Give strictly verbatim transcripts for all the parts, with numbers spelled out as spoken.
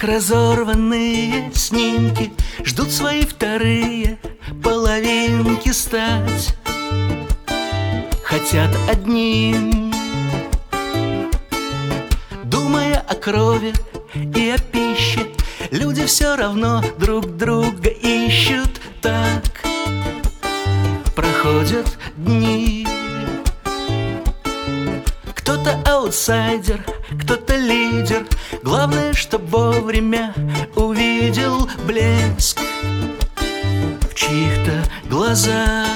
разорванные снимки ждут свои вторые половинки стать. Хотят одним, думая о крови и о пище, люди все равно друг друга ищут. Так проходят дни. Кто-то аутсайдер, кто-то лидер. Главное, чтоб вовремя увидел блеск в чьих-то глазах.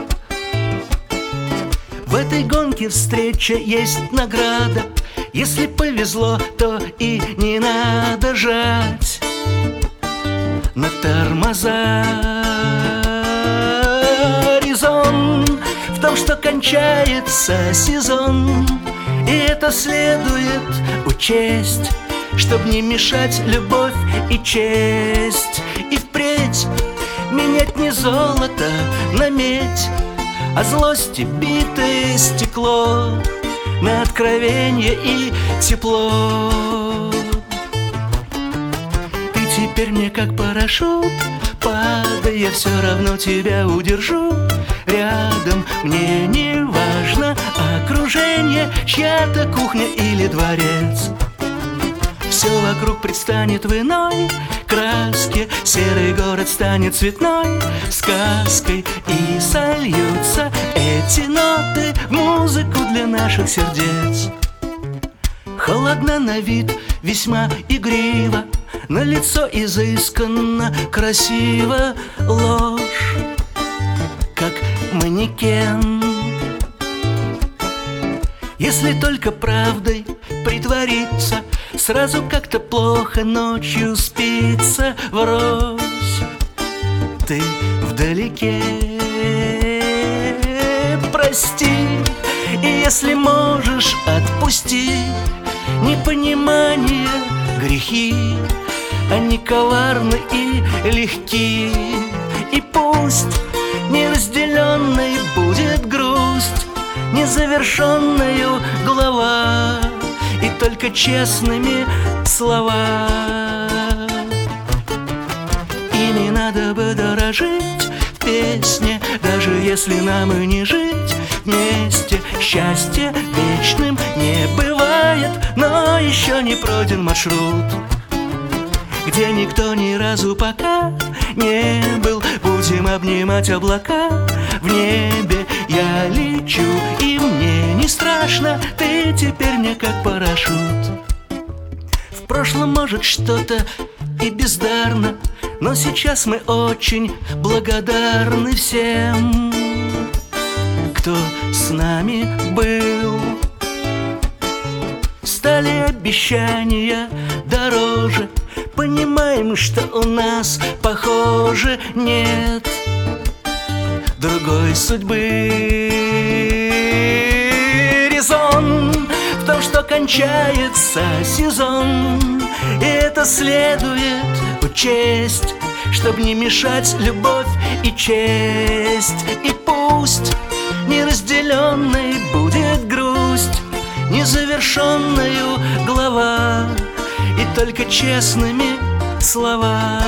В этой гонке встреча есть награда. Если повезло, то и не надо жать на тормоза. Резон в том, что кончается сезон, и это следует учесть, чтоб не мешать любовь и честь. И впредь менять не золото на медь, а злости битое стекло на откровенье и тепло. Ты теперь мне как парашют, падая, все равно тебя удержу. Рядом мне не важно окружение, чья-то кухня или дворец. Все вокруг предстанет в иной краске, серый город станет цветной сказкой, и сольются эти ноты в музыку для наших сердец. Холодно на вид, весьма игриво, на лицо изысканно, красиво. Ложь, как манекен. Если только правдой притвориться, сразу как-то плохо ночью спится. Врозь, ты вдалеке. Прости, и если можешь, отпусти непонимание, грехи. Они коварны и легки. И пусть неразделенной будет грусть, незавершенную глава, и только честными слова. Ими надо бы дорожить в песне, даже если нам и не жить вместе. Счастье вечным не бывает, но еще не пройден маршрут, где никто ни разу пока не был. Будем обнимать облака в небе. Я лечу, и мне не страшно. Ты теперь мне как парашют. В прошлом, может, что-то и бездарно, но сейчас мы очень благодарны всем, кто с нами был. Стали обещания дороже, понимаем, что у нас, похоже, нет другой судьбы. Резон в том, что кончается сезон, и это следует учесть, чтоб не мешать любовь и честь. И пусть неразделенной будет грусть, незавершенную глава, и только честными слова.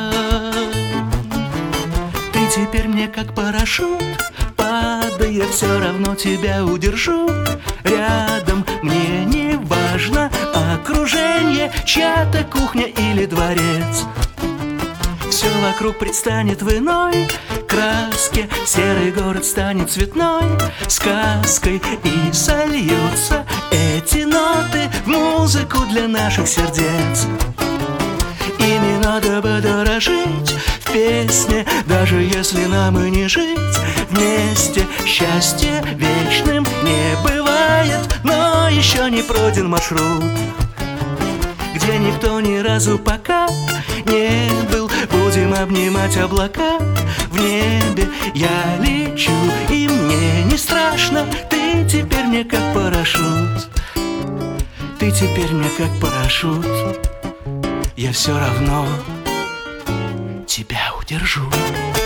Ты теперь мне как парашют, падая, все равно тебя удержу. Рядом мне не важно окружение, чья-то кухня или дворец. Все вокруг предстанет в иной краске, серый город станет цветной сказкой, и сольются эти ноты в музыку для наших сердец. Ими надо бы дорожить в песне, даже если нам и не жить вместе. Счастье вечным не бывает, но еще не пройден маршрут, где никто ни разу пока не был. Будем обнимать облака в небе. Я лечу, и мне не страшно. Ты теперь мне как парашют. Ты теперь мне как парашют. Я все равно тебя удержу.